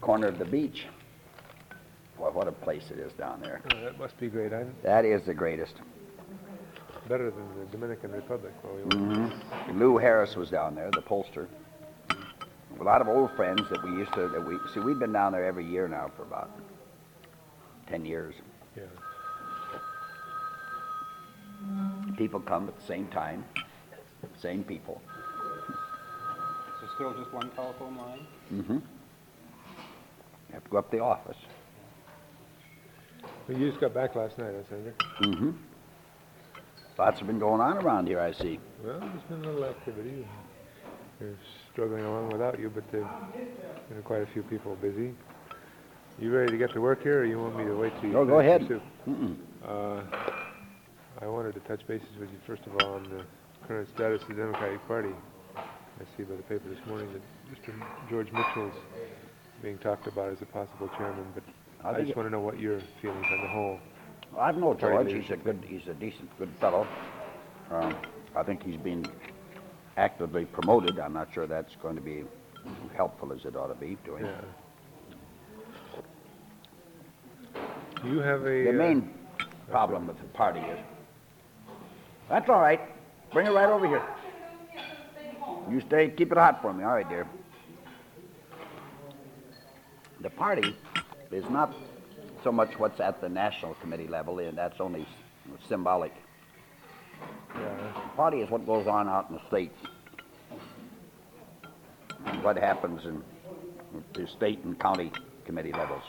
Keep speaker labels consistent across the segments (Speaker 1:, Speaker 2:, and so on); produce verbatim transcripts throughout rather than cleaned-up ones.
Speaker 1: corner of the beach. Boy, what a place it is down there.
Speaker 2: Oh, that must be great. I'm
Speaker 1: That is the greatest.
Speaker 2: better than the Dominican Republic. Where we went.
Speaker 1: Mm-hmm. Lou Harris was down there, the pollster. A lot of old friends that we used to, that we, see, we've been down there every year now for about ten years.
Speaker 2: Yeah.
Speaker 1: People come at the same time, same people.
Speaker 3: So still just one telephone line?
Speaker 1: Mm-hmm. You have to go up to the office.
Speaker 2: Well, you just got back last night, huh, Senator?
Speaker 1: Mm-hmm. Lots have been going on around here, I see.
Speaker 2: Well, there's been a little activity. We're struggling along without you, but there's been quite a few people busy. You ready to get to work here, or you want me to wait till you
Speaker 1: No, go
Speaker 2: finish
Speaker 1: ahead.
Speaker 2: your soup?
Speaker 1: Mm-mm.
Speaker 2: Uh, I wanted to touch bases with you, first of all, on the current status of the Democratic Party. I see by the paper this morning that Mister George Mitchell's being talked about as a possible chairman, but
Speaker 1: I
Speaker 2: I,
Speaker 1: think
Speaker 2: just want to know what your feelings on the whole.
Speaker 1: Well, I know
Speaker 2: Party
Speaker 1: George. He's a
Speaker 2: leadership.
Speaker 1: good, he's a decent, good fellow. Um, I think he's been actively promoted. I'm not sure that's going to be helpful as it ought to be to him.
Speaker 2: Yeah. Do you have a...
Speaker 1: The
Speaker 2: uh,
Speaker 1: main problem with the party is, that's all right. Bring it right over here. You stay, keep it hot for me. All right, dear. The party is not so much what's at the national committee level, and that's only s- symbolic.
Speaker 2: yeah.
Speaker 1: The party is what goes on out in the states. What happens in the state and county committee levels.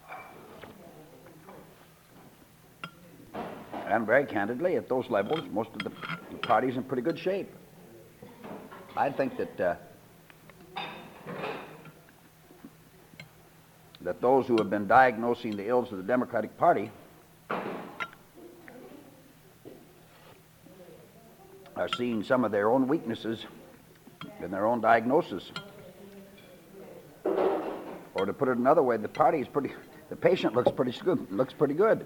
Speaker 1: And very candidly, at those levels, most of the, the party's in pretty good shape. I think that uh, that those who have been diagnosing the ills of the Democratic Party are seeing some of their own weaknesses in their own diagnosis. Or to put it another way, the party is pretty, the patient looks pretty good, looks pretty good.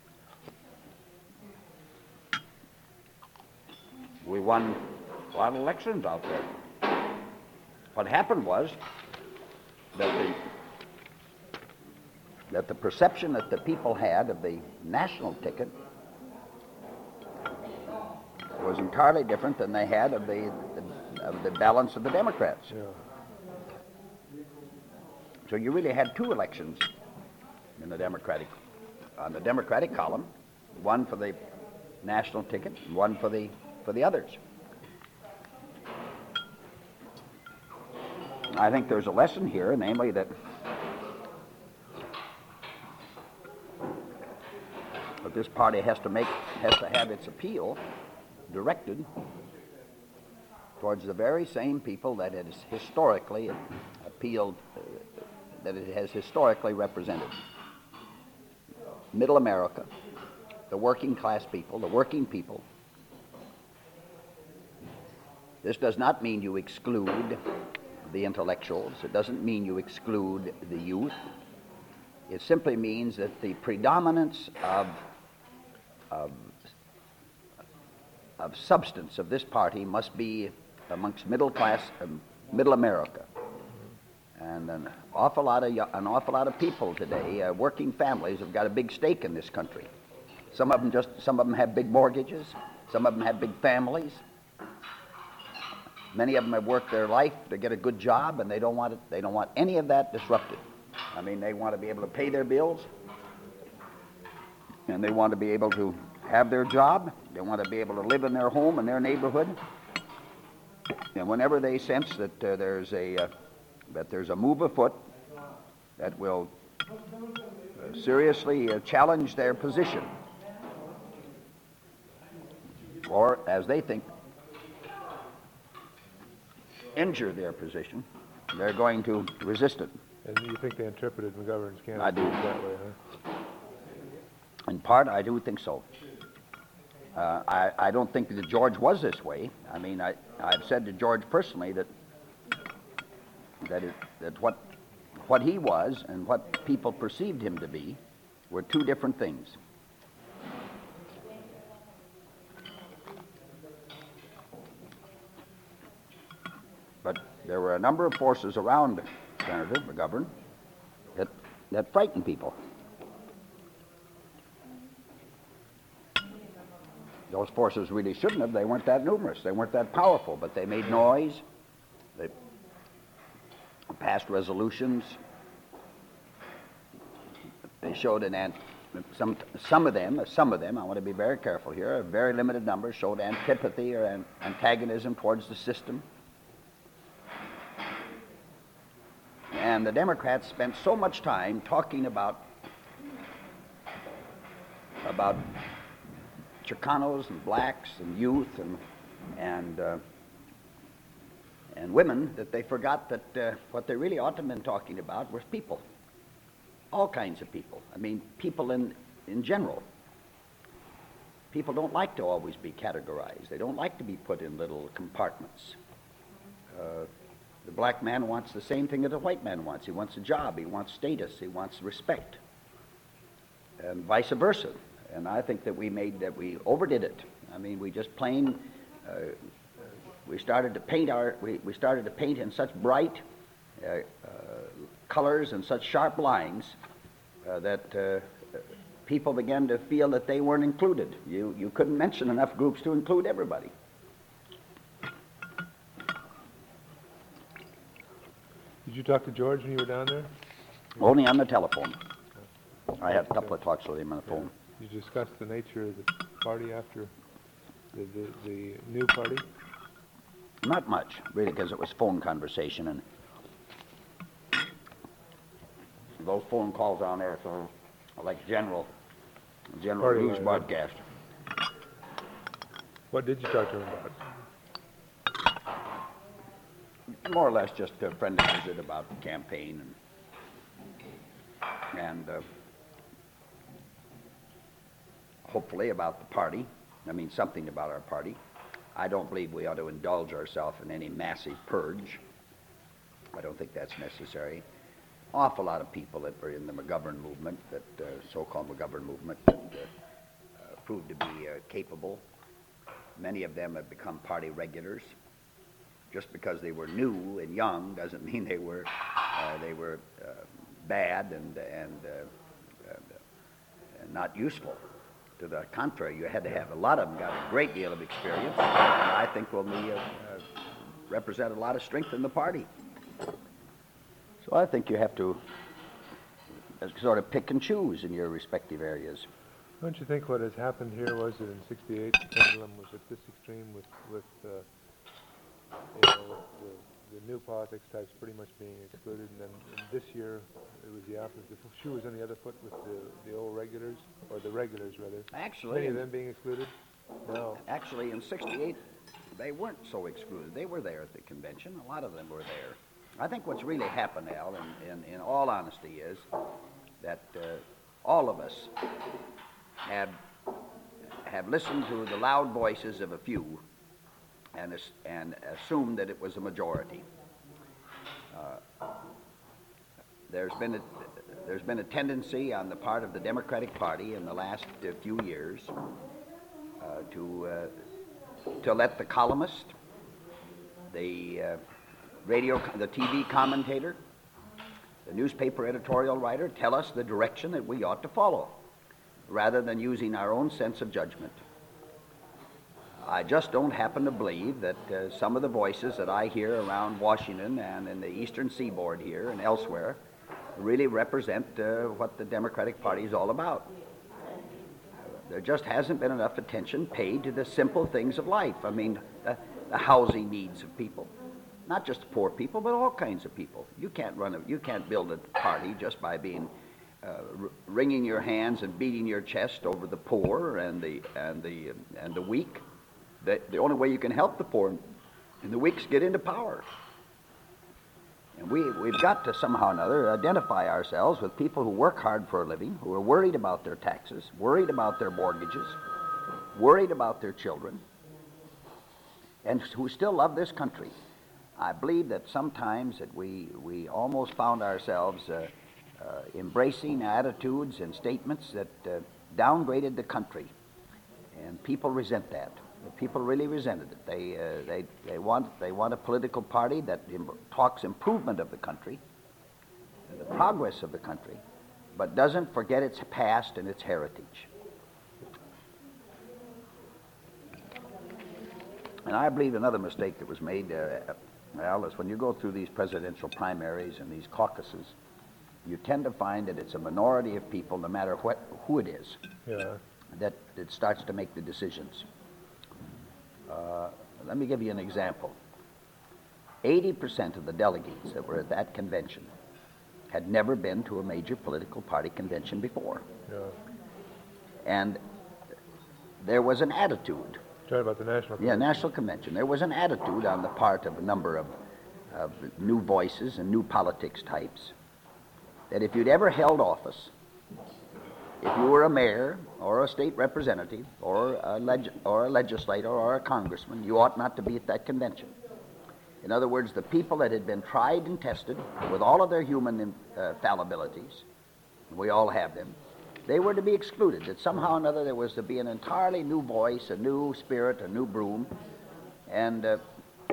Speaker 1: We won a lot of elections out there. What happened was that the that the perception that the people had of the national ticket was entirely different than they had of the, the of the balance of the Democrats.
Speaker 2: Yeah.
Speaker 1: So you really had two elections in the Democratic, on the Democratic column, one for the national ticket and one for the for the others. I think there's a lesson here, namely that that this party has to make has to have its appeal directed towards the very same people that it has historically appealed, uh, that it has historically represented. Middle America, the working class people, the working people. This does not mean you exclude the intellectuals. It doesn't mean you exclude the youth. It simply means that the predominance of, of, of substance of this party must be amongst middle class, um, middle America. And an awful lot of, an awful lot of people today, uh, working families, have got a big stake in this country. Some of them just, some of them have big mortgages. Some of them have big families. Many of them have worked their life to get a good job, and they don't want it, they don't want any of that disrupted. I mean, they want to be able to pay their bills, and they want to be able to have their job. They want to be able to live in their home and their neighborhood. And whenever they sense that uh, there's a uh, that there's a move afoot that will uh, seriously uh, challenge their position, or as they think, injure their position, they're going to resist it.
Speaker 2: And you think they interpreted McGovern's candidacy
Speaker 1: I do.
Speaker 2: that way, huh?
Speaker 1: In part, I do think so. Uh, I, I don't think that George was this way. I mean, I, I've said to George personally that that it, that what what he was and what people perceived him to be were two different things. But there were a number of forces around Senator McGovern that frighten people. Those forces really shouldn't have. They weren't that numerous. They weren't that powerful, but they made noise. They passed resolutions. They showed an ant- some some of them, some of them. I want to be very careful here. A very limited number showed antipathy or an antagonism towards the system. And the Democrats spent so much time talking about about Chicanos and blacks and youth and and uh, and women that they forgot that uh, what they really ought to have been talking about was people, all kinds of people. I mean, people in in general. People don't like to always be categorized. They don't like to be put in little compartments. Uh, the black man wants the same thing that the white man wants. He wants a job. He wants status. He wants respect, and vice versa. And I think that we made that we overdid it. I mean, we just plain uh, we started to paint our we, we started to paint in such bright uh, uh, colors and such sharp lines uh, that uh, people began to feel that they weren't included. You you couldn't mention enough groups to include everybody.
Speaker 2: Did you talk to George when you were down there?
Speaker 1: Only on the telephone. I had a couple of talks with him on the phone.
Speaker 2: You discussed the nature of the party after the, the, the new party?
Speaker 1: Not much, really, because it was phone conversation, and those phone calls down there so like general general
Speaker 2: Party
Speaker 1: news
Speaker 2: line,
Speaker 1: broadcast.
Speaker 2: What did you talk to him about?
Speaker 1: More or less just a friendly visit about the campaign and and uh, hopefully about the party. I mean, something about our party. I don't believe we ought to indulge ourselves in any massive purge. I don't think that's necessary. Awful lot of people that were in the McGovern movement, that uh, so-called McGovern movement, that uh, uh, proved to be uh, capable. Many of them have become party regulars. Just because they were new and young doesn't mean they were uh, they were uh, bad and and, uh, uh, and not useful. To the contrary, you had to have a lot of them got a great deal of experience, and I think will be uh, uh, represent a lot of strength in the party. So I think you have to uh, sort of pick and choose in your respective areas.
Speaker 2: Don't you think what has happened here was that in sixty-eight, the pendulum was at this extreme with, with uh, you know, the, the new politics types pretty much being excluded, and then and this year it was the opposite. The shoe was on the other foot with the, the old regulars, or the regulars rather.
Speaker 1: Actually,
Speaker 2: Many of them being excluded. No.
Speaker 1: Actually, in sixty-eight, they weren't so excluded. They were there at the convention. A lot of them were there. I think what's really happened, Al, in, in, in all honesty, is that uh, all of us have have listened to the loud voices of a few and as, and assumed that it was a majority. Uh, there's been a there's been a tendency on the part of the Democratic Party in the last uh, few years uh, to uh, to let the columnist, the uh, radio, the T V commentator, the newspaper editorial writer tell us the direction that we ought to follow, rather than using our own sense of judgment. I just don't happen to believe that uh, some of the voices that I hear around Washington and in the eastern seaboard here and elsewhere really represent uh, what the Democratic Party is all about. There just hasn't been enough attention paid to the simple things of life. I mean, the, the housing needs of people. Not just poor people, but all kinds of people. You can't run a, you can't build a party just by being uh, r- wringing your hands and beating your chest over the poor and the and the and the weak. The, the only way you can help the poor and the weak is get into power. And we we've got to somehow or another identify ourselves with people who work hard for a living, who are worried about their taxes, worried about their mortgages, worried about their children, and who still love this country. I believe that sometimes that we, we almost found ourselves uh, uh, embracing attitudes and statements that uh, downgraded the country, and people resent that. The people really resented it. They uh, they they want they want a political party that im- talks improvement of the country, and the progress of the country, but doesn't forget its past and its heritage. And I believe another mistake that was made, uh, well, is when you go through these presidential primaries and these caucuses, you tend to find that it's a minority of people, no matter what, who it is,
Speaker 2: Yeah.
Speaker 1: that, that starts to make the decisions. Uh, let me give you an example. eighty percent of the delegates that were at that convention had never been to a major political party convention before.
Speaker 2: Yeah.
Speaker 1: And there was an attitude.
Speaker 2: Talking about the national.
Speaker 1: Yeah, national convention. There was an attitude on the part of a number of, of new voices and new politics types that if you'd ever held office, if you were a mayor or a state representative or a, leg- or a legislator or a congressman, you ought not to be at that convention. In other words, the people that had been tried and tested with all of their human uh, fallibilities, we all have them, they were to be excluded, that somehow or another there was to be an entirely new voice, a new spirit, a new broom, and uh,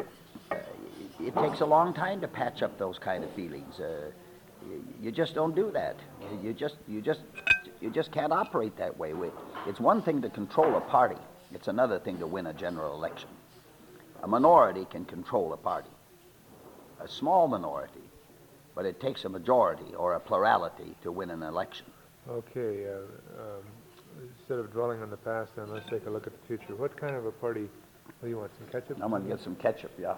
Speaker 1: it takes a long time to patch up those kind of feelings. Uh, you, you just don't do that. You just, you just, you just can't operate that way. It's one thing to control a party. It's another thing to win a general election. A minority can control a party, a small minority, but it takes a majority or a plurality to win an election.
Speaker 2: Okay, uh, um, instead of dwelling on the past, then let's take a look at the future. What kind of a party, what do you want, some ketchup?
Speaker 1: I'm going to get some ketchup, yeah,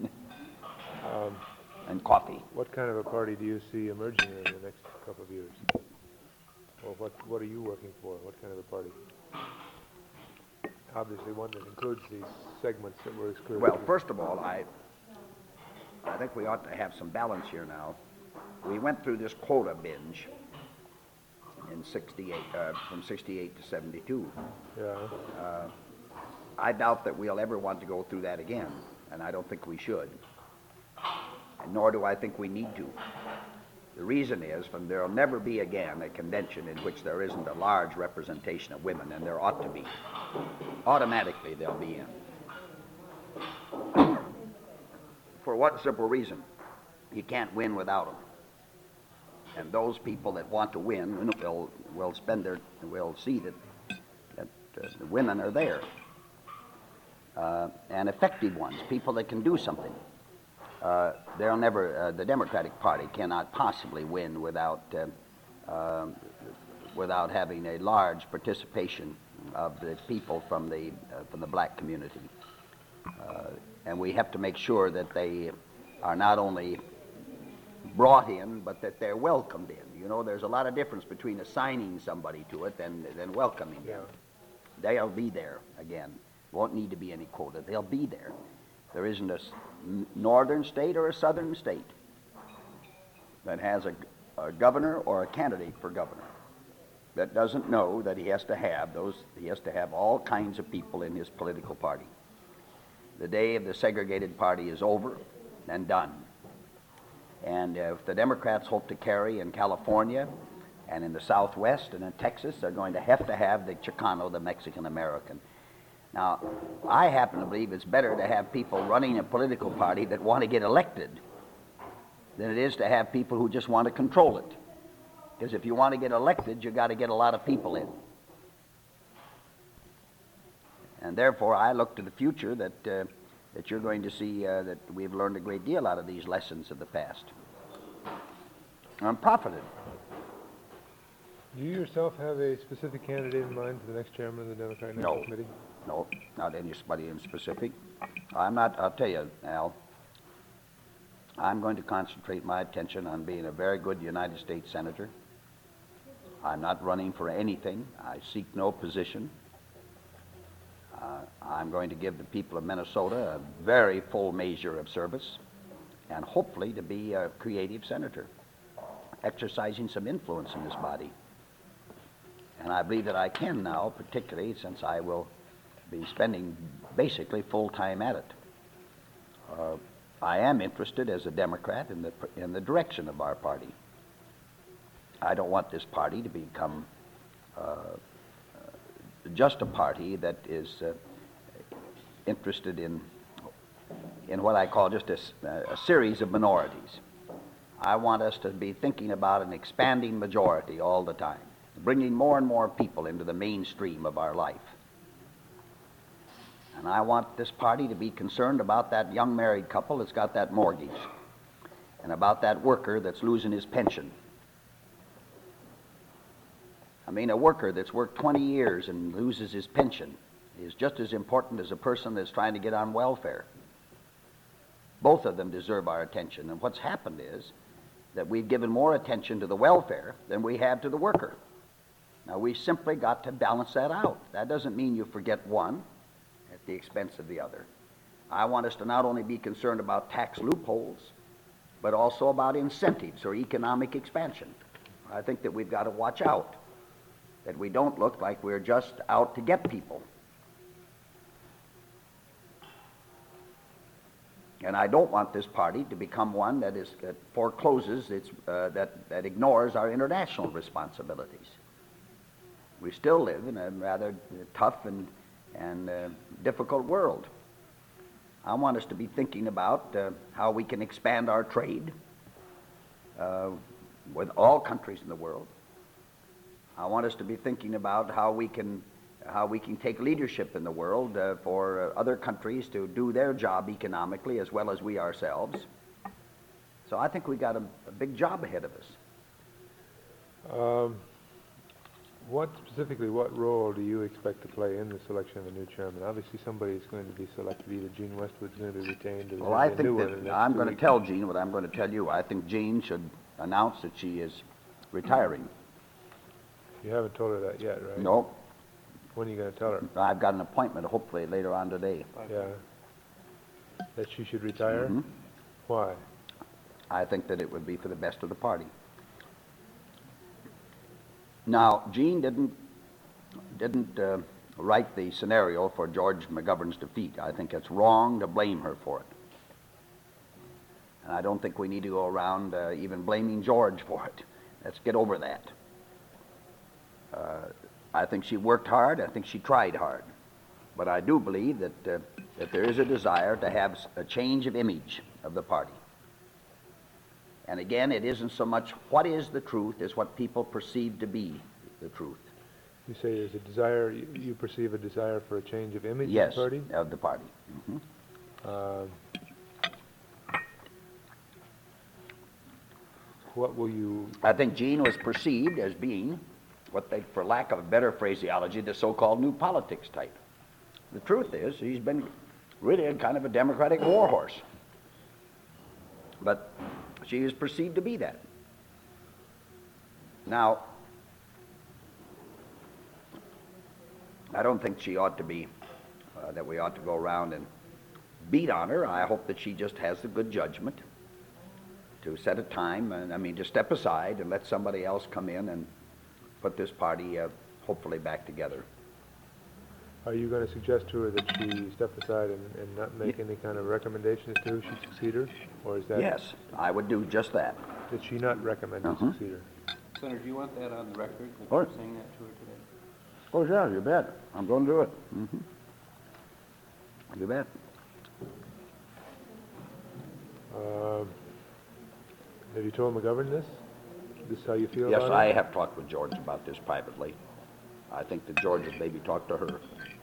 Speaker 2: Um,
Speaker 1: and coffee.
Speaker 2: what kind of a party do you see emerging in the next couple of years? Or what, what are you working for? What kind of a party? Obviously one that includes these segments that were excluded.
Speaker 1: Well, first of all, I, I think we ought to have some balance here now. We went through this quota binge in sixty-eight, uh, from sixty-eight to seventy-two.
Speaker 2: Yeah,
Speaker 1: Uh, I doubt that we'll ever want to go through that again, and I don't think we should. And nor do I think we need to. The reason is, from there will never be again a convention in which there isn't a large representation of women, and there ought to be. Automatically they'll be in. For what simple reason? You can't win without them. And those people that want to win will will spend their will see that that uh, the women are there, uh, and effective ones, people that can do something. Uh, they'll never. Uh, the Democratic Party cannot possibly win without uh, uh, without having a large participation of the people from the uh, from the black community, uh, and we have to make sure that they are not only brought in, but that they're welcomed in. You know, there's a lot of difference between assigning somebody to it and than welcoming them. They'll be there again. Won't need to be any quota. They'll be there. There isn't a s- n- northern state or a southern state that has a, a governor or a candidate for governor that doesn't know that he has to have those. He has to have all kinds of people in his political party. The day of the segregated party is over and done. And uh, if the Democrats hope to carry in California and in the Southwest and in Texas, they're going to have to have the Chicano, the Mexican-American. Now, I happen to believe it's better to have people running a political party that want to get elected than it is to have people who just want to control it. Because if you want to get elected, you got to get a lot of people in. And therefore, I look to the future that uh, that you're going to see uh, that we've learned a great deal out of these lessons of the past. I'm profited.
Speaker 2: Do you yourself have a specific candidate in mind for the next chairman of the Democratic
Speaker 1: No.
Speaker 2: National Committee?
Speaker 1: No, not anybody in specific. I'm not, I'll tell you, Al, I'm going to concentrate my attention on being a very good United States Senator. I'm not running for anything. I seek no position. Uh, I'm going to give the people of Minnesota a very full measure of service and hopefully to be a creative senator, exercising some influence in this body. And I believe that I can now, particularly since I will be spending basically full time at it. Uh, I am interested as a Democrat in the, in the direction of our party. I don't want this party to become uh, just a party that is uh, interested in in what I call just a, a series of minorities. I want us to be thinking about an expanding majority all the time, bringing more and more people into the mainstream of our life. And I want this party to be concerned about that young married couple that's got that mortgage, and about that worker that's losing his pension. I mean, a worker that's worked twenty years and loses his pension is just as important as a person that's trying to get on welfare. Both of them deserve our attention. And what's happened is that we've given more attention to the welfare than we have to the worker. Now, we've simply got to balance that out. That doesn't mean you forget one at the expense of the other. I want us to not only be concerned about tax loopholes, but also about incentives or economic expansion. I think that we've got to watch out, that we don't look like we're just out to get people. And I don't want this party to become one that is that forecloses its uh, that that ignores our international responsibilities. We still live in a rather tough and and uh, difficult world. I want us to be thinking about uh, how we can expand our trade uh, with all countries in the world. I want us to be thinking about how we can how we can take leadership in the world uh, for uh, other countries to do their job economically as well as we ourselves. So I think we got a, a big job ahead of us.
Speaker 2: Um, what specifically, what role do you expect to play in the selection of a new chairman? Obviously, somebody is going to be selected. Either Gene Westwood's going to be retained, or
Speaker 1: Well, I
Speaker 2: a new
Speaker 1: think
Speaker 2: one in the
Speaker 1: that
Speaker 2: next
Speaker 1: I'm
Speaker 2: two
Speaker 1: going to
Speaker 2: weeks.
Speaker 1: tell Jean what I'm going to tell you. I think Jean should announce that she is retiring.
Speaker 2: You haven't told her that yet, right?
Speaker 1: No,
Speaker 2: When are you going to tell her?
Speaker 1: I've got an appointment hopefully later on today.
Speaker 2: Yeah. That she should retire?
Speaker 1: Mhm.
Speaker 2: Why?
Speaker 1: I think that it would be for the best of the party. Now, Jean didn't didn't uh, write the scenario for George McGovern's defeat. I think it's wrong to blame her for it. And I don't think we need to go around uh, even blaming George for it. Let's get over that. Uh, I think she worked hard. I think she tried hard. But I do believe that, uh, that there is a desire to have a change of image of the party. And again, it isn't so much what is the truth as what people perceive to be the truth.
Speaker 2: You say there's a desire, you, you perceive a desire for a change of image
Speaker 1: Yes,
Speaker 2: of the party?
Speaker 1: of the party. Mhm.
Speaker 2: Um, what will you,
Speaker 1: I think Jean was perceived as being what they, for lack of a better phraseology, the so-called new politics type. The truth is, he's been really a kind of a Democratic warhorse. But she is perceived to be that. Now, I don't think she ought to be, uh, that we ought to go around and beat on her. I hope that she just has the good judgment to set a time, and I mean, to step aside and let somebody else come in and put this party uh, hopefully back together.
Speaker 2: are you going to suggest to her that she step aside and, and not make any kind of recommendation as to who should succeed her? Or is that,
Speaker 1: Yes, I would do just that.
Speaker 2: did she not recommend who
Speaker 1: Uh-huh.
Speaker 2: succeed her?
Speaker 3: Senator, do you want that on the record, that
Speaker 1: Or-
Speaker 3: you're saying that to her today?
Speaker 1: Oh, yeah, you bet. I'm going to do it. Mm-hmm. You bet.
Speaker 2: Um, have you told McGovern this? This is how you feel
Speaker 1: Yes,
Speaker 2: about
Speaker 1: I
Speaker 2: it?
Speaker 1: have talked with George about this privately. I think that George has maybe talked to her.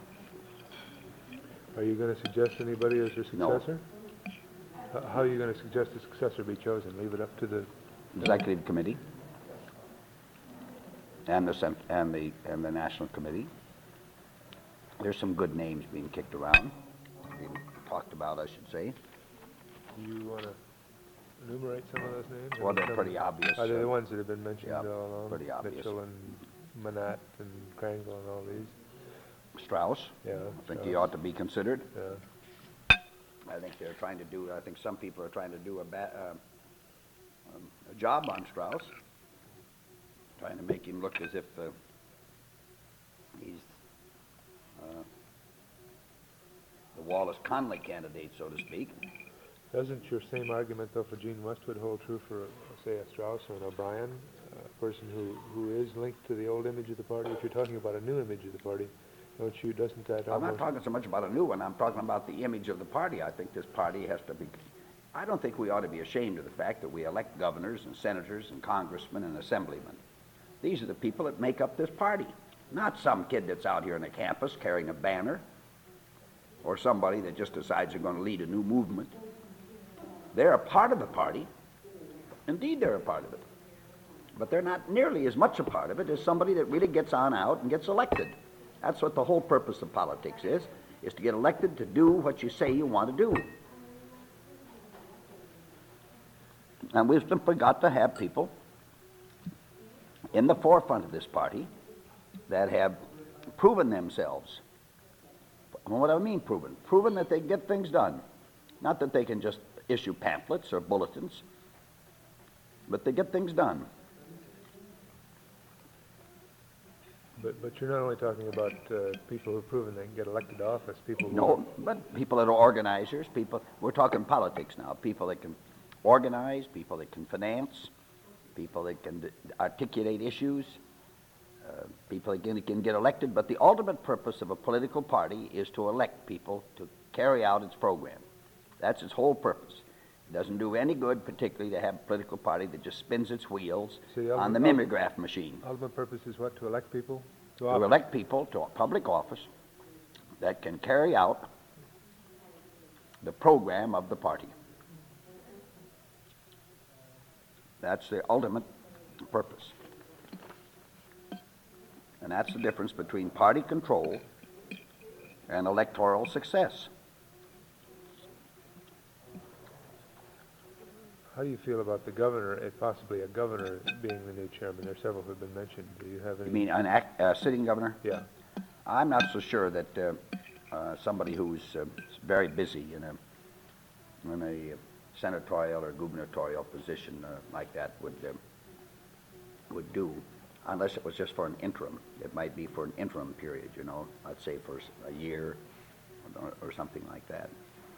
Speaker 2: Are you going to suggest anybody as her
Speaker 1: No.
Speaker 2: successor? H- How are you going to suggest a successor be chosen? Leave it up to the,
Speaker 1: Executive Committee and the cent- and the and the National Committee. There's some good names being kicked around, being talked about, I should say.
Speaker 2: do you want to enumerate some of those names?
Speaker 1: Well, they're
Speaker 2: Some-
Speaker 1: pretty obvious.
Speaker 2: Are they
Speaker 1: uh,
Speaker 2: the ones that have been mentioned
Speaker 1: yeah,
Speaker 2: all along?
Speaker 1: pretty obvious.
Speaker 2: Mitchell and Manat and Krangle and all these?
Speaker 1: Strauss,
Speaker 2: Yeah.
Speaker 1: I think
Speaker 2: so,
Speaker 1: he ought to be considered.
Speaker 2: Yeah.
Speaker 1: I think they're trying to do, I think some people are trying to do a ba- uh, um, a job on Strauss, trying to make him look as if uh, he's uh, the Wallace Conley candidate, so to speak.
Speaker 2: Doesn't your same argument, though, for Gene Westwood hold true for, uh, say, a Strauss or an O'Brien, a person who, who is linked to the old image of the party? If you're talking about a new image of the party, don't you, doesn't that
Speaker 1: I'm not
Speaker 2: almost...
Speaker 1: talking so much about a new one, I'm talking about the image of the party. I think this party has to be, I don't think we ought to be ashamed of the fact that we elect governors and senators and congressmen and assemblymen. These are the people that make up this party, not some kid that's out here on the campus carrying a banner or somebody that just decides they're going to lead a new movement. They're a part of the party. Indeed, they're a part of it. But they're not nearly as much a part of it as somebody that really gets on out and gets elected. That's what the whole purpose of politics is, is to get elected to do what you say you want to do. And we've simply got to have people in the forefront of this party that have proven themselves. What do I mean proven? Proven that they get things done. Not that they can just issue pamphlets or bulletins, but they get things done.
Speaker 2: But, but you're not only talking about uh, people who've proven they can get elected to office, people who...
Speaker 1: No, but people that are organizers, people, we're talking politics now, people that can organize, people that can finance, people that can d- articulate issues, uh, people that can, can get elected. But the ultimate purpose of a political party is to elect people to carry out its program. That's its whole purpose. It doesn't do any good, particularly, to have a political party that just spins its wheels
Speaker 2: So the
Speaker 1: on the
Speaker 2: ultimate-
Speaker 1: mimeograph machine.
Speaker 2: Ultimate purpose is what? To elect people? To
Speaker 1: To
Speaker 2: office?
Speaker 1: elect people to a public office that can carry out the program of the party. That's the ultimate purpose. And that's the difference between party control and electoral success.
Speaker 2: How do you feel about the governor, if possibly a governor, being the new chairman? There are several who have been mentioned. Do you have any...
Speaker 1: You mean an act, uh, sitting governor?
Speaker 2: Yeah.
Speaker 1: I'm not so sure that uh, uh, somebody who's uh, very busy in a, in a senatorial or gubernatorial position uh, like that would uh, would do, unless it was just for an interim. It might be for an interim period, you know, let's say for a year or, or something like that.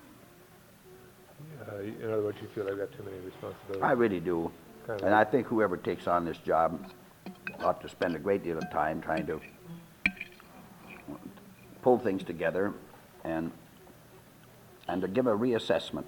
Speaker 2: Uh, in other words, you feel they've got too many responsibilities.
Speaker 1: I really do.
Speaker 2: Kind of
Speaker 1: And I
Speaker 2: like-
Speaker 1: think whoever takes on this job ought to spend a great deal of time trying to pull things together and and to give a reassessment.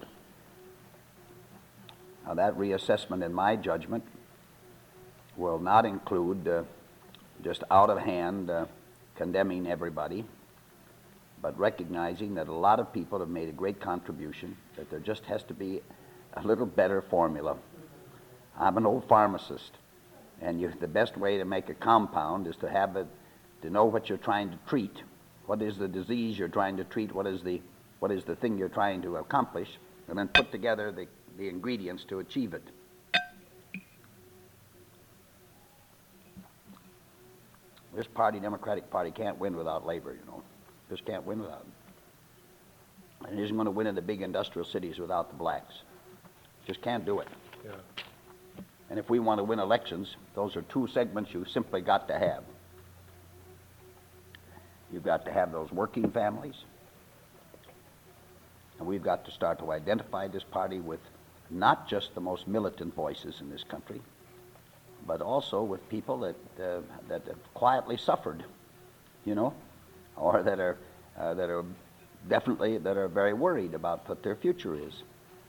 Speaker 1: Now, that reassessment, in my judgment, will not include uh, just out of hand uh, condemning everybody, but recognizing that a lot of people have made a great contribution, that there just has to be a little better formula. I'm an old pharmacist, and you, the best way to make a compound is to have it, to know what you're trying to treat. What is the disease you're trying to treat? What is the, what is the thing you're trying to accomplish? And then put together the, the ingredients to achieve it. This party, Democratic Party, can't win without labor, you know. Just can't win without it. And it isn't going to win in the big industrial cities without the blacks. Just can't do it.
Speaker 2: Yeah.
Speaker 1: And if we want to win elections, those are two segments you simply got to have. You've got to have those working families, and we've got to start to identify this party with not just the most militant voices in this country, but also with people that uh, that have quietly suffered, you know, or that are uh, that are definitely that are very worried about what their future is.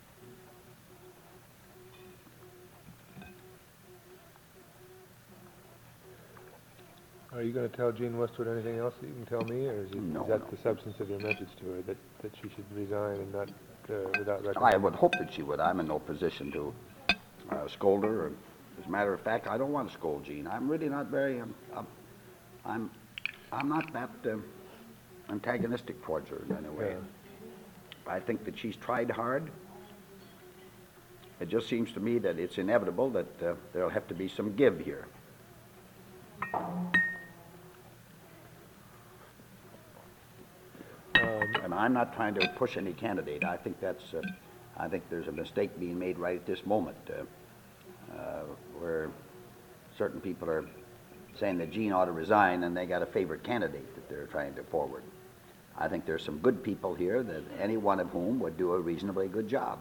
Speaker 2: Are you going to tell Jean Westwood anything else that you can tell me, or is, it,
Speaker 1: No,
Speaker 2: is that
Speaker 1: no.
Speaker 2: the substance of your message to her, that, that she should resign and not, uh, without
Speaker 1: I
Speaker 2: recommendation?
Speaker 1: would hope that she would. I'm in no position to uh, scold her. Or, as a matter of fact, I don't want to scold Jean. I'm really not very. Um, um, I'm. I'm not that um, antagonistic towards her in any way.
Speaker 2: Yeah.
Speaker 1: I think that she's tried hard. It just seems to me that it's inevitable that uh, there'll have to be some give here.
Speaker 2: Um,
Speaker 1: And I'm not trying to push any candidate. I think that's, uh, I think there's a mistake being made right at this moment, uh, uh, where certain people are saying that Jean ought to resign and they got a favorite candidate that they're trying to forward. I think there's some good people here, that any one of whom would do a reasonably good job,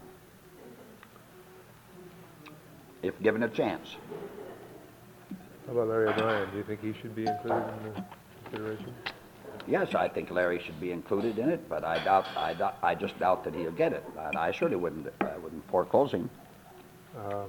Speaker 1: if given a chance.
Speaker 2: How about Larry O'Brien? Do you think he should be included in the consideration?
Speaker 1: yes, I think Larry should be included in it, but I doubt, I doubt, I just doubt that he'll get it. And I surely wouldn't, I wouldn't foreclose him.
Speaker 2: Uh,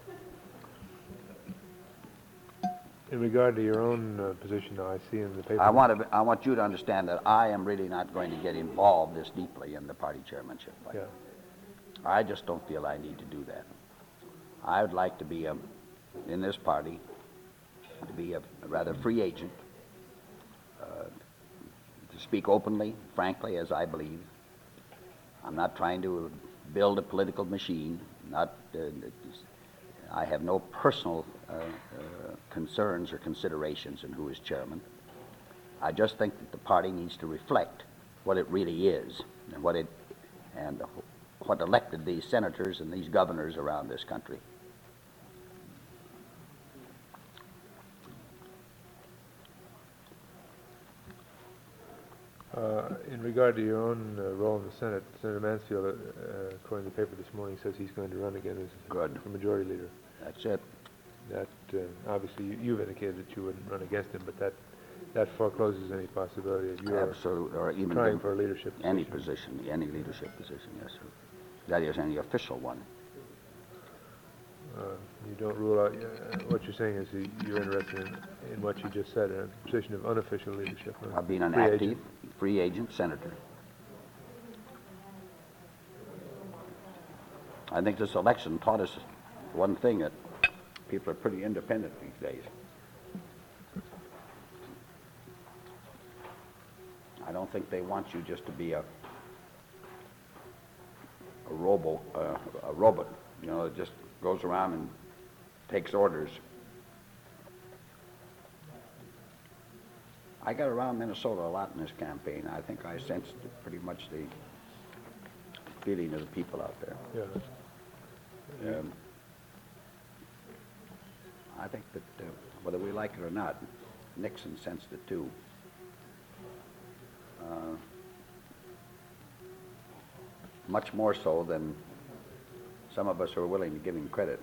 Speaker 2: In regard to your own uh, position, now, I see in the paper...
Speaker 1: I want to, I want you to understand that I am really not going to get involved this deeply in the party chairmanship.
Speaker 2: Yeah.
Speaker 1: I just don't feel I need to do that. I would like to be a, in this party, to be a, a rather free agent, uh, to speak openly, frankly, as I believe. I'm not trying to build a political machine. Not, uh, I have no personal uh, uh, concerns or considerations in who is chairman. I just think that the party needs to reflect what it really is and what it and what elected these senators and these governors around this country.
Speaker 2: Uh, in regard to your own uh, role in the Senate, Senator Mansfield, uh, according to the paper this morning, says he's going to run again as
Speaker 1: Good.
Speaker 2: the majority leader.
Speaker 1: That's it.
Speaker 2: That uh, obviously you, you've indicated that you wouldn't run against him, but that that forecloses any possibility of you
Speaker 1: Absolutely, or even
Speaker 2: trying
Speaker 1: the-
Speaker 2: for a leadership position.
Speaker 1: any position, any leadership position, yes, sir. That is, any official one.
Speaker 2: Uh, you don't rule out. Uh, what you're saying is you- you're interested in, in what you just said, a position of unofficial leadership. huh?
Speaker 1: I've been an
Speaker 2: Free
Speaker 1: active,
Speaker 2: agent.
Speaker 1: free agent senator. I think this election taught us one thing, that people are pretty independent these days. I don't think they want you just to be a a robo, uh, a robot, you know, that just goes around and takes orders. I got around Minnesota a lot in this campaign. I think I sensed pretty much the feeling of the people out there.
Speaker 2: Yeah.
Speaker 1: Um, I think that uh, whether we like it or not, Nixon sensed it too. Uh, much more so than some of us are willing to give him credit.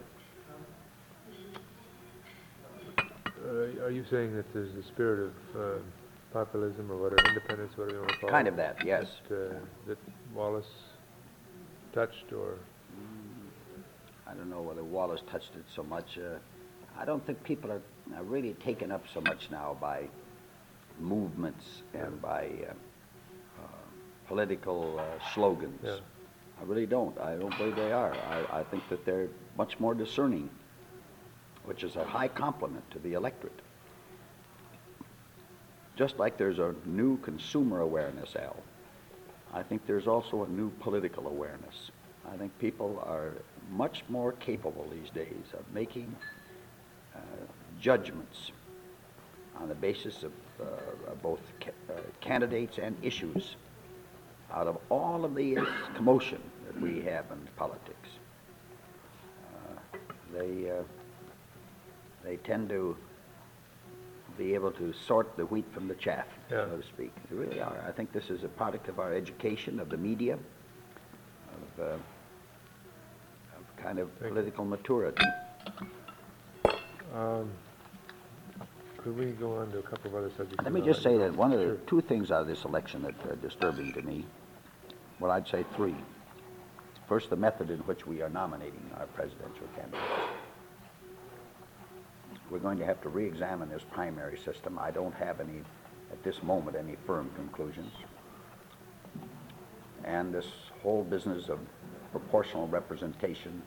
Speaker 2: Uh, are you saying that there's a spirit of uh, populism or whatever, independence, whatever you want to call it?
Speaker 1: Kind of that, yes.
Speaker 2: That, uh, that Wallace touched, or
Speaker 1: I don't know whether Wallace touched it so much. Uh, I don't think people are, are really taken up so much now by movements and by uh, uh, political uh, slogans.
Speaker 2: Yeah.
Speaker 1: I really don't. I don't believe they are. I, I think that they're much more discerning, which is a high compliment to the electorate. Just like there's a new consumer awareness, Al, I think there's also a new political awareness. I think people are much more capable these days of making uh, judgments on the basis of, uh, of both ca uh, candidates and issues out of all of the commotion that we have in politics. Uh, they, uh, they tend to be able to sort the wheat from the chaff,
Speaker 2: Yeah.
Speaker 1: so to speak. They really are. I think this is a product of our education, of the media, of, uh, of kind of
Speaker 2: Thank you.
Speaker 1: political maturity.
Speaker 2: um, could we go on to a couple of other subjects?
Speaker 1: Let me just say that one of the
Speaker 2: Sure.
Speaker 1: two things out of this election that are disturbing to me, well, I'd say three. First, the method in which we are nominating our presidential candidates. We're going to have to re-examine this primary system. I don't have any, at this moment, any firm conclusions. And this whole business of proportional representation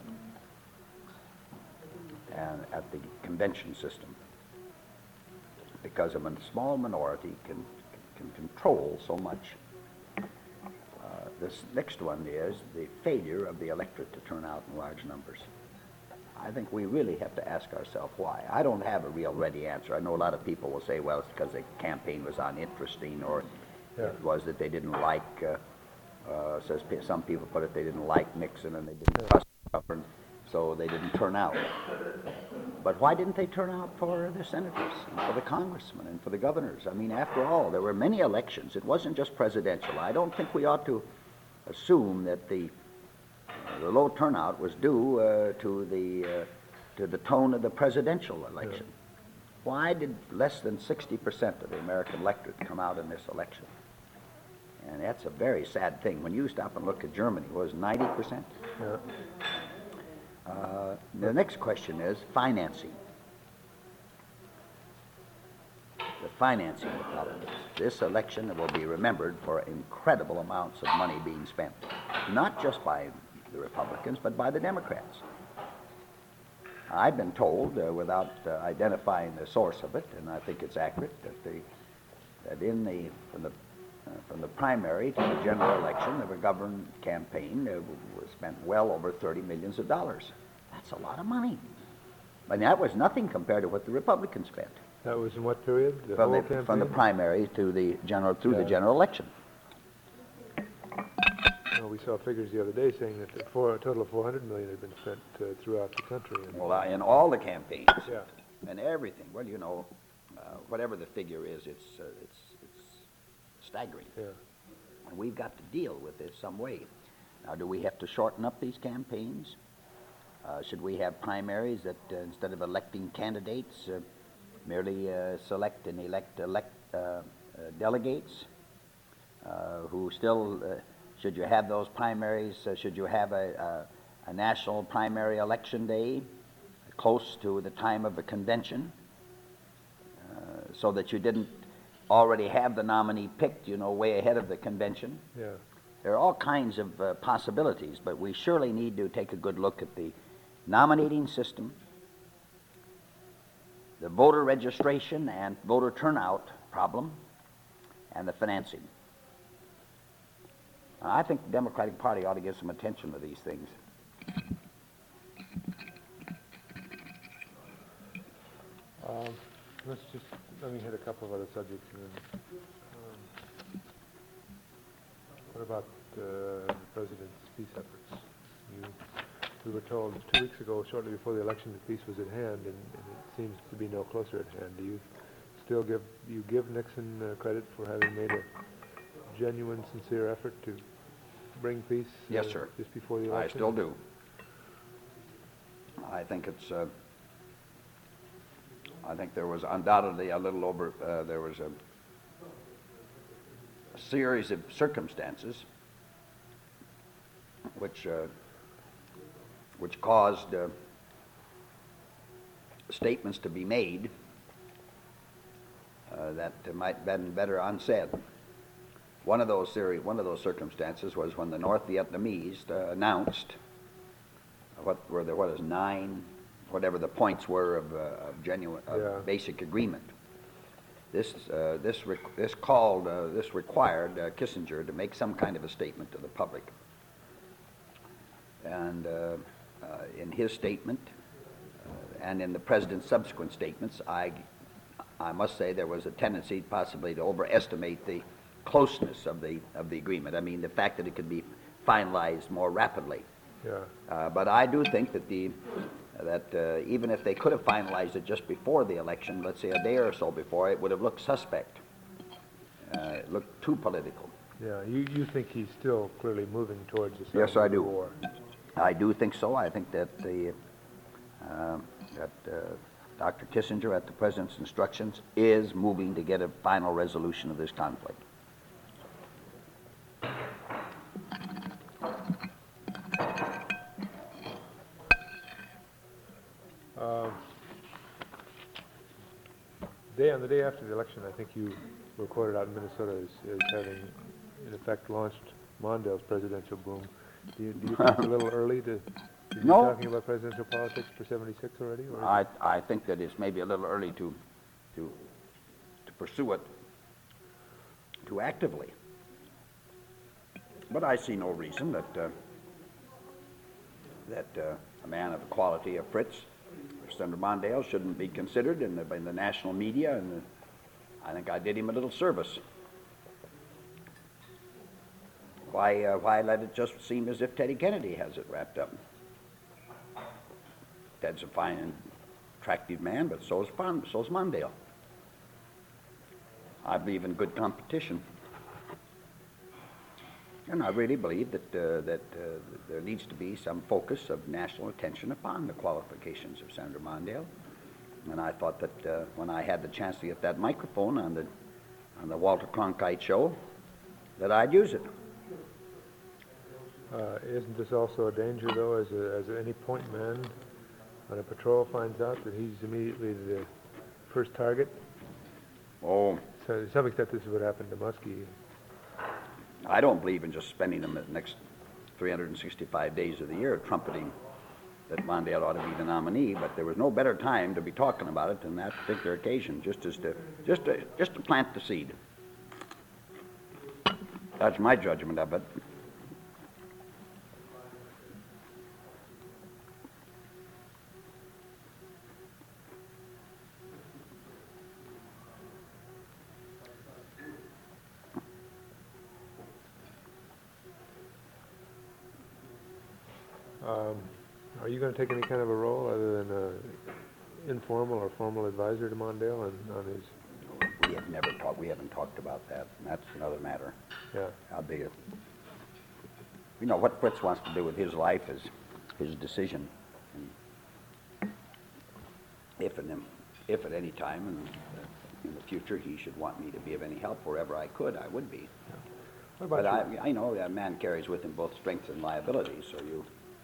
Speaker 1: and at the convention system, because a min- small minority can, can control so much. Uh, this next one is the failure of the electorate to turn out in large numbers. I think we really have to ask ourselves why. I don't have a real ready answer. I know a lot of people will say, well, it's because the campaign was uninteresting, or
Speaker 2: Yeah.
Speaker 1: it was that they didn't like, uh, uh, says pe- some people put it, they didn't like Nixon and they didn't
Speaker 2: Yeah.
Speaker 1: trust him, so they didn't turn out. But why didn't they turn out for the senators, and for the congressmen, and for the governors? I mean, after all, there were many elections. It wasn't just presidential. I don't think we ought to assume that the uh, the low turnout was due uh, to the uh, to the tone of the presidential election. Why did less than sixty percent of the American electorate come out in this election? And that's a very sad thing. When you stop and look at Germany, it was ninety percent?
Speaker 2: Yeah.
Speaker 1: Uh, the next question is financing. The financing of politics. This election will be remembered for incredible amounts of money being spent, not just by the Republicans, but by the Democrats. I've been told, uh, without uh, identifying the source of it, and I think it's accurate, that the that in the from the uh, from the primary to the general election, the McGovern campaign uh, was spent well over thirty millions of dollars. That's a lot of money, but that was nothing compared to what the Republicans spent.
Speaker 2: That was in what period? The
Speaker 1: From
Speaker 2: whole
Speaker 1: the,
Speaker 2: campaign?
Speaker 1: from the primary to the general through
Speaker 2: Yeah.
Speaker 1: the general election.
Speaker 2: Well, we saw figures the other day saying that the four, a total of four hundred million had been spent uh, throughout the country. And,
Speaker 1: Well, uh, in all the campaigns
Speaker 2: yeah.
Speaker 1: and everything. Well, you know, uh, whatever the figure is, it's uh, it's it's staggering.
Speaker 2: Yeah.
Speaker 1: And we've got to deal with it some way. Now, do we have to shorten up these campaigns? Uh, should we have primaries that uh, instead of electing candidates, uh, merely uh, select and elect elect uh, uh, delegates uh, who still, uh, should you have those primaries, uh, should you have a, a, a national primary election day close to the time of the convention uh, so that you didn't already have the nominee picked, you know, way ahead of the convention?
Speaker 2: Yeah.
Speaker 1: There are all kinds of uh, possibilities, but we surely need to take a good look at the nominating system, the voter registration and voter turnout problem, and the financing. I think the Democratic Party ought to give some attention to these things.
Speaker 2: Um, let's just, let me hit a couple of other subjects. And then, um, what about uh, the President's peace efforts? You, we were told two weeks ago, shortly before the election, that peace was at hand, and, and it seems to be no closer at hand. Do you still give, you give Nixon uh, credit for having made a genuine, sincere effort to bring peace?
Speaker 1: Yes,
Speaker 2: uh,
Speaker 1: sir.
Speaker 2: Just before the
Speaker 1: I
Speaker 2: election?
Speaker 1: still do. I think it's, uh, I think there was undoubtedly a little over, uh, there was a, a series of circumstances which, uh, which caused uh, statements to be made uh, that might have been better unsaid. One of those series, one of those circumstances was when the North Vietnamese uh, announced what were there, what is nine, whatever the points were of, uh, of genuine, of
Speaker 2: Yeah.
Speaker 1: basic agreement. This uh, this rec- this called uh, this required uh, Kissinger to make some kind of a statement to the public. And uh, uh, in his statement uh, and in the president's subsequent statements, I I must say there was a tendency possibly to overestimate the closeness of the of the agreement. I mean, the fact that it could be finalized more rapidly.
Speaker 2: Yeah.
Speaker 1: Uh, but I do think that the that uh, even if they could have finalized it just before the election, let's say a day or so before, it would have looked suspect. Uh, it looked too political.
Speaker 2: Yeah, you, you think he's still clearly moving towards the
Speaker 1: Yes,
Speaker 2: settlement
Speaker 1: I
Speaker 2: of the
Speaker 1: do.
Speaker 2: war?
Speaker 1: I do think so. I think that the uh, that uh, Doctor Kissinger, at the president's instructions, is moving to get a final resolution of this conflict.
Speaker 2: Um, day on the day after the election, I think you were quoted out in Minnesota as, as having, in effect, launched Mondale's presidential boom. Do you, do you think it's a little early to, to be
Speaker 1: No.
Speaker 2: talking about presidential politics for seventy-six already? Or is
Speaker 1: I
Speaker 2: it-
Speaker 1: I think that it's maybe a little early to to to pursue it too actively. But I see no reason that uh, that uh, a man of the quality of Fritz, Senator Mondale, shouldn't be considered in the, in the national media, and the, I think I did him a little service. Why uh, why let it just seem as if Teddy Kennedy has it wrapped up? Ted's a fine and attractive man, but so is Fon, so is Mondale. I believe in good competition. And I really believe that uh, that uh, there needs to be some focus of national attention upon the qualifications of Senator Mondale. And I thought that uh, when I had the chance to get that microphone on the on the Walter Cronkite show, that I'd use it.
Speaker 2: Uh, isn't this also a danger, though, as, a, as any point man on a patrol finds out that he's immediately the first target?
Speaker 1: Oh,
Speaker 2: So to some extent, this is what happened to Muskie.
Speaker 1: I don't believe in just spending the next three hundred sixty-five days of the year trumpeting that Mondale ought to be the nominee, but there was no better time to be talking about it than that particular occasion, just as to just to, just to plant the seed. That's my judgment of it.
Speaker 2: Um, are you going to take any kind of a role other than an informal or formal advisor to Mondale on, on his?
Speaker 1: We have never talked. We haven't talked about that. And that's another matter.
Speaker 2: Yeah.
Speaker 1: I'll be a, you know, what Fritz wants to do with his life is his decision. And if and if at any time in the, in the future he should want me to be of any help wherever I could, I would be.
Speaker 2: What about
Speaker 1: But
Speaker 2: you?
Speaker 1: I, I know that man carries with him both strengths and liabilities. So you,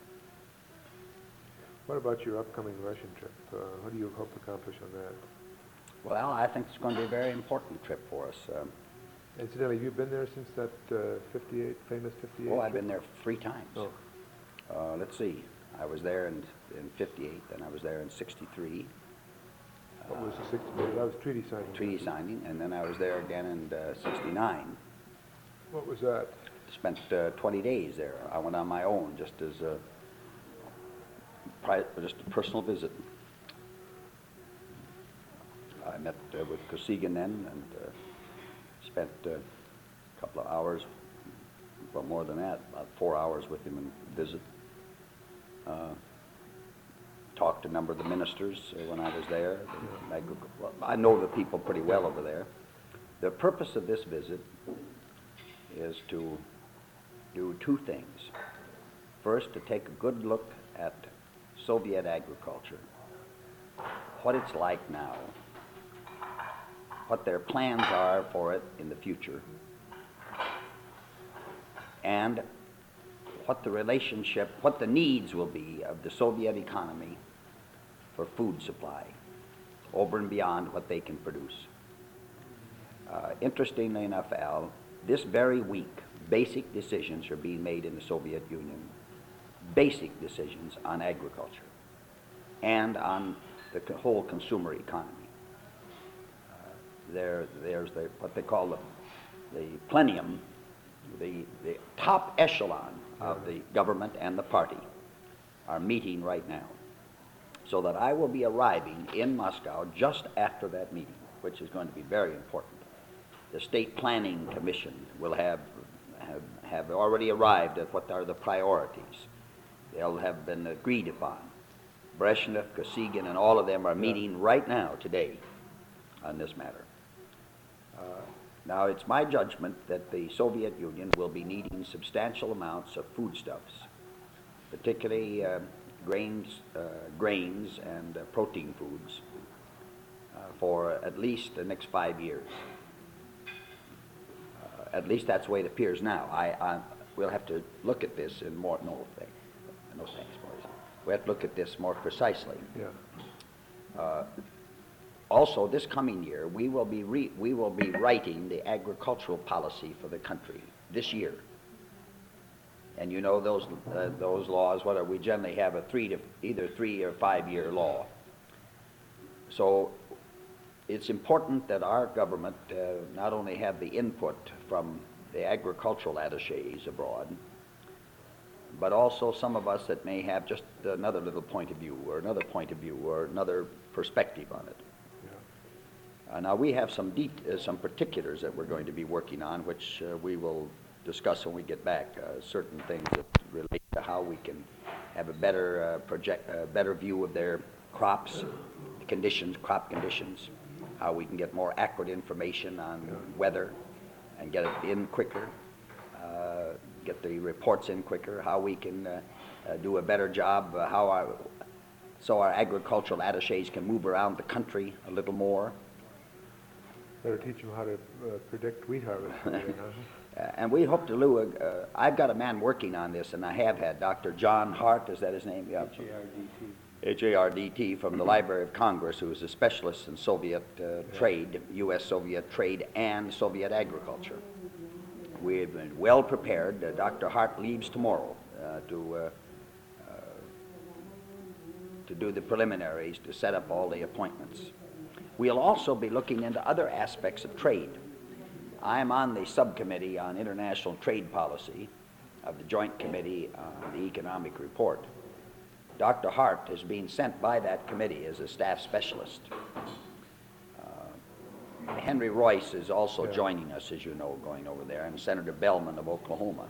Speaker 2: What about your upcoming Russian trip? Uh, what do you hope to accomplish on that?
Speaker 1: well, I think it's going to be a very important trip for us. Um,
Speaker 2: Incidentally, have you been there since that uh, fifty-eight, famous fifty-eight?
Speaker 1: well, I've
Speaker 2: trip?
Speaker 1: been there three times.
Speaker 2: Oh,
Speaker 1: Uh, let's see. I was there in in fifty-eight, then I was there in sixty-three.
Speaker 2: what was the sixty-eight? That was treaty signing.
Speaker 1: Treaty signing, and then I was there again in uh, sixty-nine.
Speaker 2: What was that?
Speaker 1: Spent uh, twenty days there. I went on my own, just as a pri- just a personal visit. I met uh, with Kosygin then, and uh, spent uh, a couple of hours, well, more than that, about four hours with him and visit. Uh, talked to a number of the ministers uh, when I was there. I, well, I know the people pretty well over there. The purpose of this visit is to do two things. First, to take a good look at Soviet agriculture, what it's like now, what their plans are for it in the future, and what the relationship, what the needs will be of the Soviet economy for food supply, over and beyond what they can produce. Uh, interestingly enough, Al, this very week, basic decisions are being made in the Soviet Union, basic decisions on agriculture and on the co- whole consumer economy. Uh, there, there's the, what they call the, the plenum, the, the top echelon of the government and the party are meeting right now, so that I will be arriving in Moscow just after that meeting, which is going to be very important. The State Planning Commission will have, have, have already arrived at what are the priorities. They'll have been agreed upon. Brezhnev, Kosygin, and all of them are meeting right now, today, on this matter. Uh, now, it's my judgment that the Soviet Union will be needing substantial amounts of foodstuffs, particularly uh, grains, uh, grains and uh, protein foods, uh, for at least the next five years. Uh, at least that's the way it appears now. I, I, we'll have to look at this in more, no, thank, no thanks, boys. We have to look at this more precisely.
Speaker 2: Yeah.
Speaker 1: Uh, also, this coming year, we will be re- we will be writing the agricultural policy for the country this year. And you know those uh, those laws. What are we generally have a three to either three or five year law. So it's important that our government uh, not only have the input from the agricultural attachés abroad, but also some of us that may have just another little point of view or another point of view or another perspective on it. Uh, now we have some de- uh, some particulars that we're going to be working on, which uh, we will discuss when we get back. Uh, certain things that relate to how we can have a better uh, project, uh, better view of their crops, conditions, crop conditions. How we can get more accurate information on weather, and get it in quicker. Uh, get the reports in quicker. How we can uh, uh, do a better job. Uh, how I, so our agricultural attachés can move around the country a little more.
Speaker 2: Better teach them how to uh, predict wheat harvest. Then, huh?
Speaker 1: Uh, and we hope to do, a, uh, I've got a man working on this, and I have had, Doctor John Hart, is that his name? Yeah.
Speaker 3: H A R D T.
Speaker 1: H A R D T from the Library of Congress, who is a specialist in Soviet uh, trade, U S Soviet trade, and Soviet agriculture. We've been well prepared. Uh, Doctor Hart leaves tomorrow uh, to, uh, uh, to do the preliminaries, to set up all the appointments. We'll also be looking into other aspects of trade. I'm on the subcommittee on international trade policy of the Joint Committee on the Economic Report. Doctor Hart is being sent by that committee as a staff specialist. Uh, Henry Royce is also
Speaker 2: Yeah.
Speaker 1: joining us, as you know, going over there, and Senator Bellman of Oklahoma.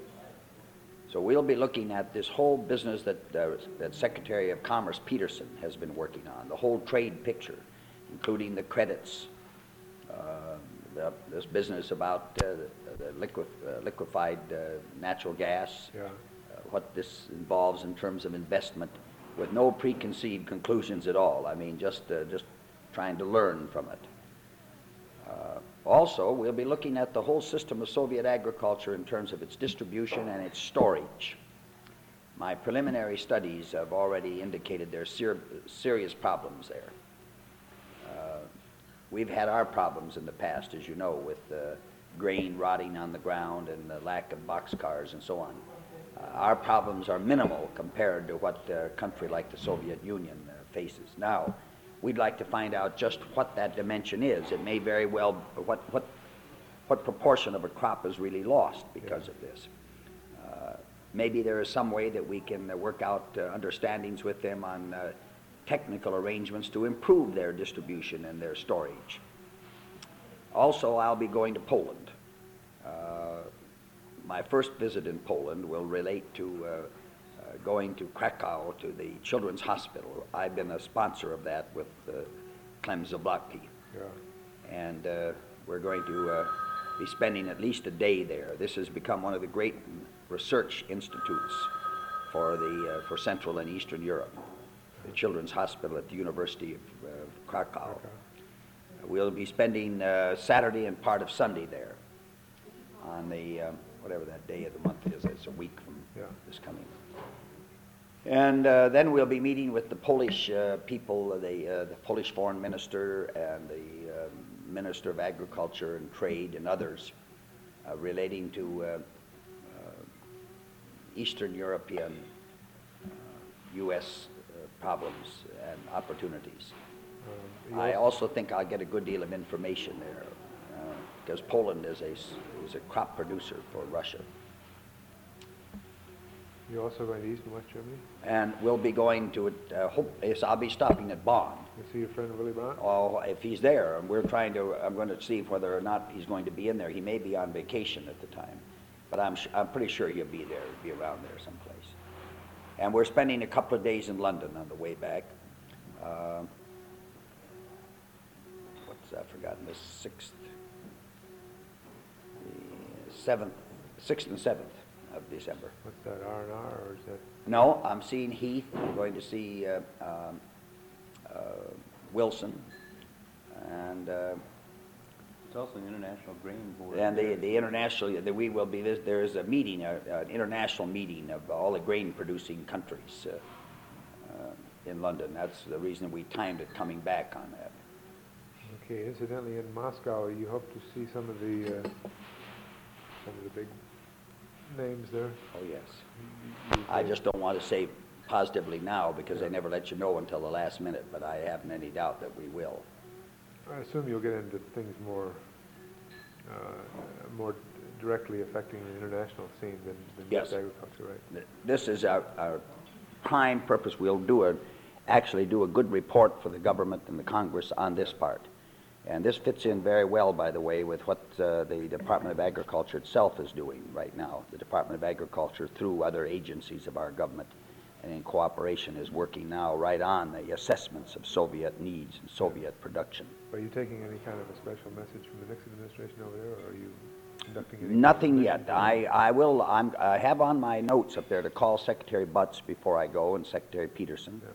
Speaker 1: So we'll be looking at this whole business that, uh, that Secretary of Commerce Peterson has been working on, the whole trade picture, including the credits, uh, the, this business about uh, the, the liquid, uh, liquefied uh, natural gas,
Speaker 2: Yeah.
Speaker 1: uh, what this involves in terms of investment, with no preconceived conclusions at all. I mean, just uh, just trying to learn from it. Uh, also, we'll be looking at the whole system of Soviet agriculture in terms of its distribution and its storage. My preliminary studies have already indicated there are ser serious problems there. Uh, we've had our problems in the past, as you know, with uh, grain rotting on the ground and the lack of boxcars and so on. Uh, our problems are minimal compared to what a country like the Soviet Union uh, faces. Now, we'd like to find out just what that dimension is. It may very well, what, what, what proportion of a crop is really lost because
Speaker 2: Yeah.
Speaker 1: of this. Uh, maybe there is some way that we can uh, work out uh, understandings with them on uh, technical arrangements to improve their distribution and their storage. Also, I'll be going to Poland. Uh, my first visit in Poland will relate to uh, uh, going to Krakow to the Children's Hospital. I've been a sponsor of that with uh, Clem Zablocki.
Speaker 2: Yeah.
Speaker 1: And uh, we're going to uh, be spending at least a day there. This has become one of the great research institutes for, the, uh, for Central and Eastern Europe, the Children's Hospital at the University of uh, Krakow.
Speaker 2: Okay.
Speaker 1: We'll be spending uh, Saturday and part of Sunday there on the, um, whatever that day of the month is. It's a week from
Speaker 2: Yeah.
Speaker 1: this coming. And uh, then we'll be meeting with the Polish uh, people, the, uh, the Polish foreign minister and the um, Minister of Agriculture and Trade and others uh, relating to uh, uh, Eastern European uh, U S uh, problems and opportunities.
Speaker 2: Um, you
Speaker 1: I
Speaker 2: al-
Speaker 1: also think I'll get a good deal of information there, uh, because Poland is a, s- is a crop producer for Russia.
Speaker 2: You're also going to East and West Germany?
Speaker 1: And we'll be going to, it, uh, hope, yes, I'll be stopping at Bonn.
Speaker 2: You see your friend Willy Brandt?
Speaker 1: Oh, if he's there, and we're trying to, I'm going to see whether or not he's going to be in there. He may be on vacation at the time, but I'm, sh- I'm pretty sure he'll be there, be around there someplace. And we're spending a couple of days in London on the way back. Uh, what's, I've forgotten, the sixth, the seventh, sixth and seventh of December.
Speaker 2: What's that, R and R, or is that?
Speaker 1: No, I'm seeing Heath. I'm going to see uh, um, uh, Wilson, and uh,
Speaker 3: It's also an international grain board.
Speaker 1: and the the international. The, we will be there is a meeting, a, an international meeting of all the grain producing countries uh, uh, in London. That's the reason we timed it coming back on that.
Speaker 2: Okay, incidentally, in Moscow, you hope to see some of the, uh, some of the big names there?
Speaker 1: Oh yes.
Speaker 2: You- you-
Speaker 1: I just don't want to say positively now because they never let you know until the last minute. But I haven't any doubt that we will.
Speaker 2: I assume you'll get into things more, uh, more directly affecting the international scene than, than
Speaker 1: Yes.
Speaker 2: just agriculture, right?
Speaker 1: This is our, our prime purpose. We'll do a, actually do a good report for the government and the Congress on this part. And this fits in very well, by the way, with what uh, the Department of Agriculture itself is doing right now. The Department of Agriculture, through other agencies of our government and in cooperation, is working now right on the assessments of Soviet needs and Soviet production.
Speaker 2: Are you taking any kind of a special message from the Nixon administration over there, or are you conducting any?
Speaker 1: Nothing
Speaker 2: consultation?
Speaker 1: yet. I, I will, I'm, I have on my notes up there to call Secretary Butts before I go and Secretary Peterson.
Speaker 2: Yeah.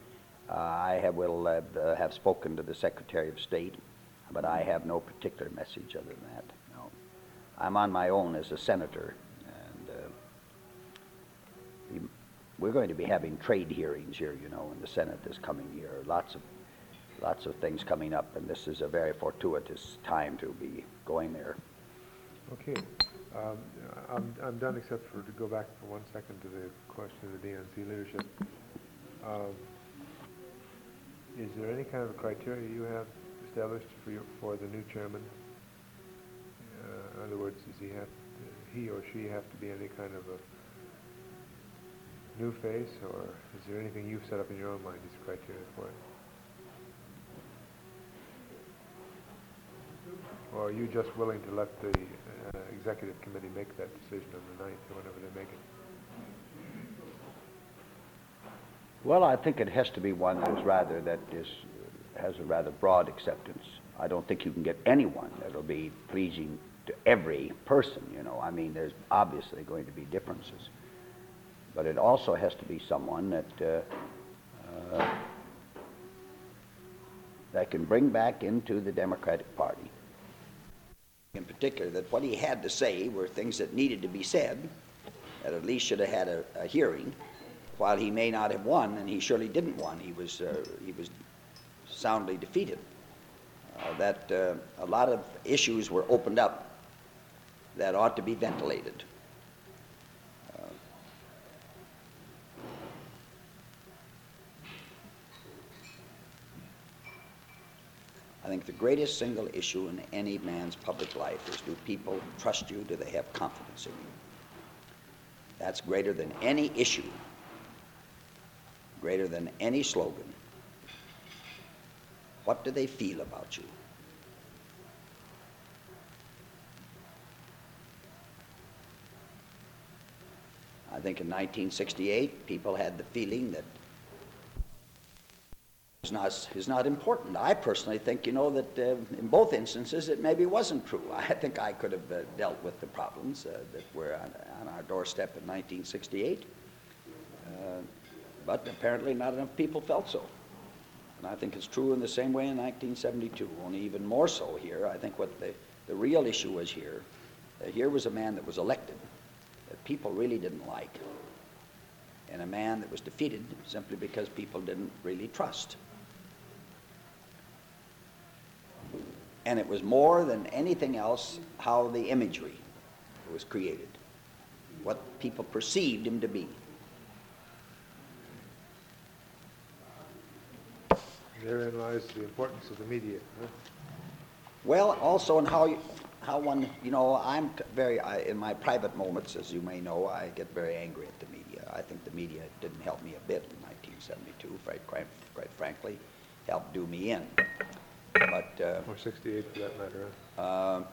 Speaker 1: Uh, I have, will uh, uh, have spoken to the Secretary of State, but I have no particular message other than that. No. I'm on my own as a senator, and uh, we- we're going to be having trade hearings here, you know, in the Senate this coming year. Lots of, lots of things coming up, and this is a very fortuitous time to be going there.
Speaker 2: Okay. Um, I'm, I'm done except for to go back for one second to the question of the D N C leadership. Um, is there any kind of criteria you have established for your, for the new chairman? Uh, in other words, does he have, he or she have to be any kind of a new face, or is there anything you've set up in your own mind as criteria for it? Or are you just willing to let the uh, executive committee make that decision on the ninth or whenever they make it?
Speaker 1: Well, I think it has to be one that is rather, that is, has a rather broad acceptance. I don't think you can get anyone that'll be pleasing to every person, you know. I mean, there's obviously going to be differences. But it also has to be someone that uh, uh, that can bring back into the Democratic Party. In particular, that what he had to say were things that needed to be said, that at least should have had a, a hearing. While he may not have won, and he surely didn't win, he was uh, he was soundly defeated. Uh, that uh, a lot of issues were opened up that ought to be ventilated. Uh, I think the greatest single issue in any man's public life is, do people trust you? Do they have confidence in you? That's greater than any issue, greater than any slogan. What do they feel about you? I think in nineteen sixty-eight, people had the feeling that it's not, is not important. I personally think, you know, that uh, in both instances it maybe wasn't true. I think I could have uh, dealt with the problems uh, that were on, on our doorstep in nineteen sixty-eight. Uh, but apparently not enough people felt so. And I think it's true in the same way in nineteen seventy-two, only even more so here. I think what the, the real issue was here, uh, here was a man that was elected that people really didn't like, and a man that was defeated simply because people didn't really trust. And it was more than anything else how the imagery was created, what people perceived him to be.
Speaker 2: Therein lies the importance of the media. Huh?
Speaker 1: Well, also in how you, how one, you know, I'm c- very, I, in my private moments, as you may know, I get very angry at the media. I think the media didn't help me a bit in nineteen seventy-two, quite, quite, quite frankly, helped do me in. But uh,
Speaker 2: Or sixty-eight for that matter. Huh?
Speaker 1: uh,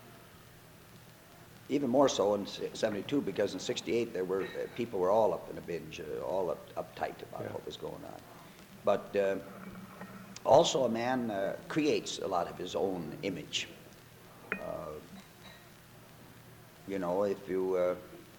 Speaker 1: even more so in seventy-two, because in sixty-eight there were, uh, people were all up in a binge, uh, all up, uptight about
Speaker 2: Yeah.
Speaker 1: what was going on. But uh, also a man uh, creates a lot of his own image. Uh, you know, if you, uh,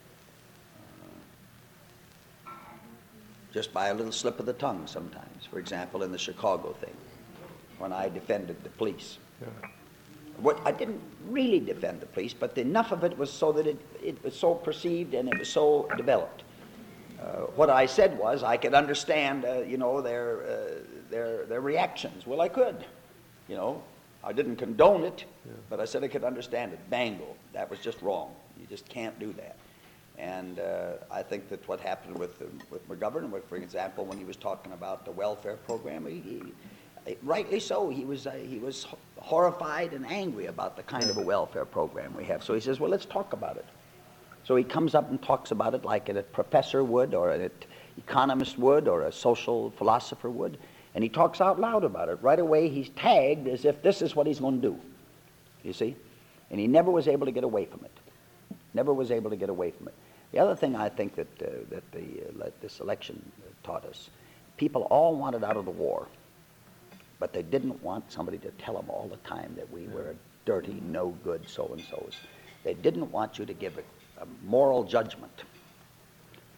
Speaker 1: uh, just by a little slip of the tongue sometimes, for example, in the Chicago thing, when I defended the police.
Speaker 2: Yeah.
Speaker 1: What, I didn't really defend the police, but enough of it was so that it, it was so perceived and it was so developed. Uh, what I said was I could understand, uh, you know, their, uh, their, their reactions. Well, I could, you know. I didn't condone it,
Speaker 2: Yeah.
Speaker 1: but I said I could understand it. Bango, that was just wrong. You just can't do that. And uh, I think that what happened with, uh, with McGovern, for example, when he was talking about the welfare program, he, he, rightly so, he was, uh, he was horrified and angry about the kind of a welfare program we have. So he says, well, let's talk about it. So he comes up and talks about it like a professor would, or an economist would, or a social philosopher would, and he talks out loud about it. Right away he's tagged as if this is what he's going to do, you see? And he never was able to get away from it. Never was able to get away from it. The other thing I think that, uh, that, the, uh, that this election taught us, people all wanted out of the war, but they didn't want somebody to tell them all the time that we were dirty, no good so-and-sos. They didn't want you to give a, a moral judgment.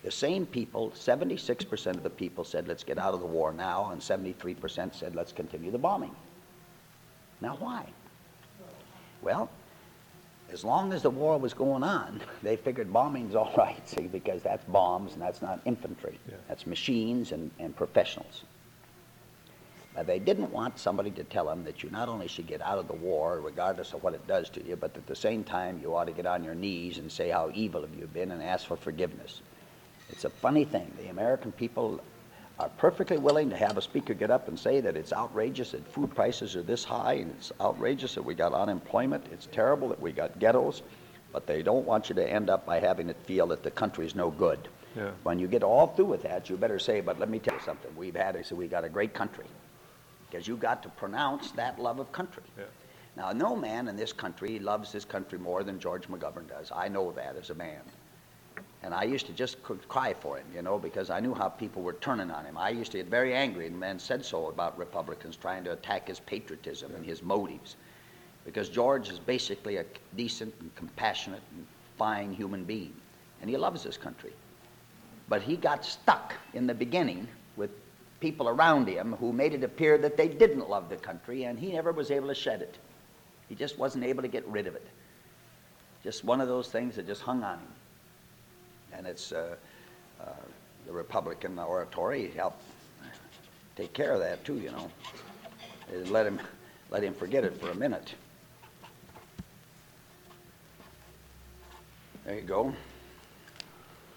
Speaker 1: The same people, seventy-six percent of the people said, let's get out of the war now, and seventy-three percent said, let's continue the bombing. Now, why? Well, as long as the war was going on, they figured bombing's all right, see, because that's bombs and that's not infantry.
Speaker 2: Yeah.
Speaker 1: That's machines and, and professionals. But they didn't want somebody to tell them that you not only should get out of the war, regardless of what it does to you, but at the same time you ought to get on your knees and say how evil have you been and ask for forgiveness. It's a funny thing. The American people are perfectly willing to have a speaker get up and say that it's outrageous that food prices are this high, and it's outrageous that we got unemployment, it's terrible that we got ghettos, but they don't want you to end up by having it feel that the country's no good.
Speaker 2: Yeah.
Speaker 1: When you get all through with that, you better say, but let me tell you something, we've had, I said, we got a great country. Because you got to pronounce that love of country.
Speaker 2: Yeah.
Speaker 1: Now, no man in this country loves this country more than George McGovern does. I know that as a man. And I used to just c- cry for him, you know, because I knew how people were turning on him. I used to get very angry, and men said so about Republicans trying to attack his patriotism and his motives. Because George is basically a decent and compassionate and fine human being. And he loves this country. But he got stuck in the beginning with people around him who made it appear that they didn't love the country, and he never was able to shed it. He just wasn't able to get rid of it. Just one of those things that just hung on him. And it's uh, uh, the Republican oratory helped take care of that too, you know. They let him, let him forget it for a minute. There you go.